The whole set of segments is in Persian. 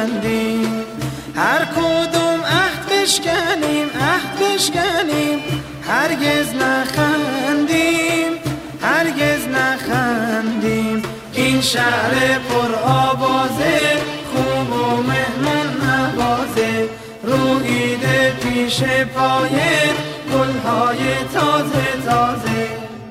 ببندیم، هر کدوم عهد بشکنیم هرگز نخندیم این شهر پر آوازه خوب و مهمون نوازه رویده پیش پایه گلهای تازه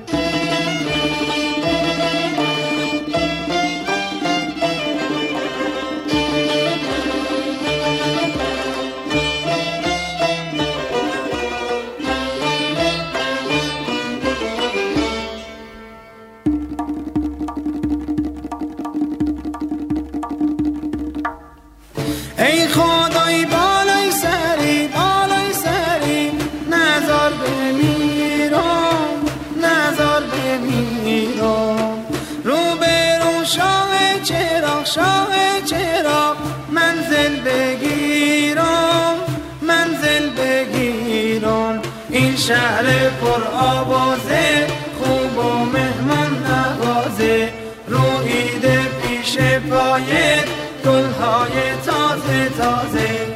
ای خدای بالای سری نظر بمیرم رو به رو شاه چراغ منزل بگیرم این شهر پر آوازه خوب و مهمان نوازه رویده پیش پایه گلهای تازه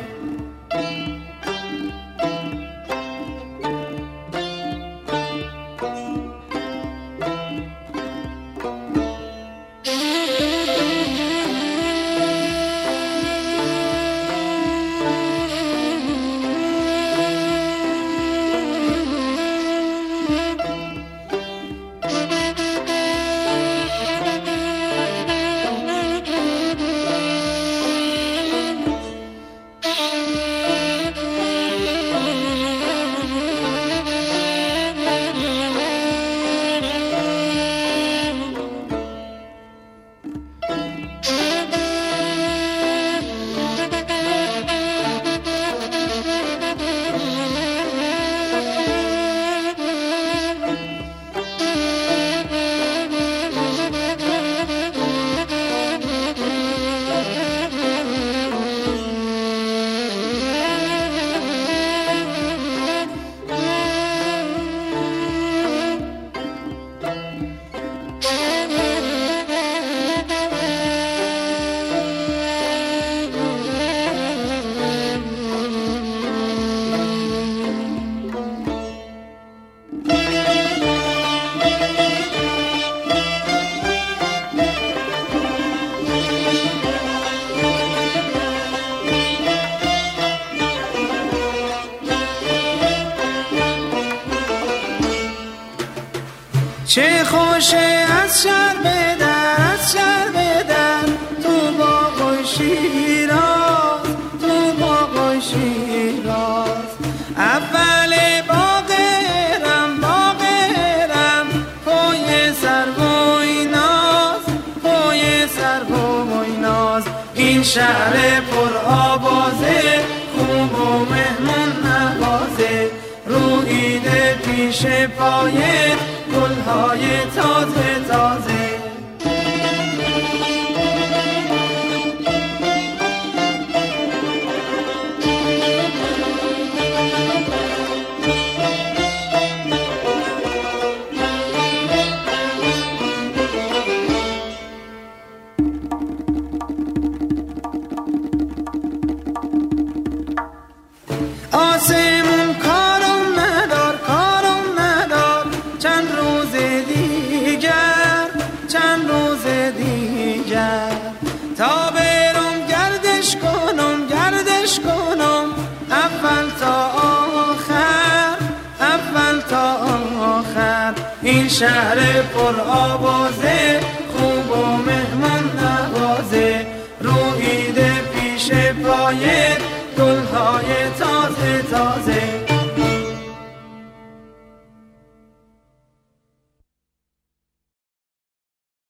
چه خوشه از شهر بدر تو باغ شیراز اول باغرم پای سرو ناز این شهر پر آوازه خوب و مهمون نوازه رویده پیش پایه گلهای تازه آسمون کارم ندار چند روز دیگر تا برم گردش کنم اول تا آخر این شهر پر آوازه خوب و مهمان نوازه رویده پیش پایه گلهای تازه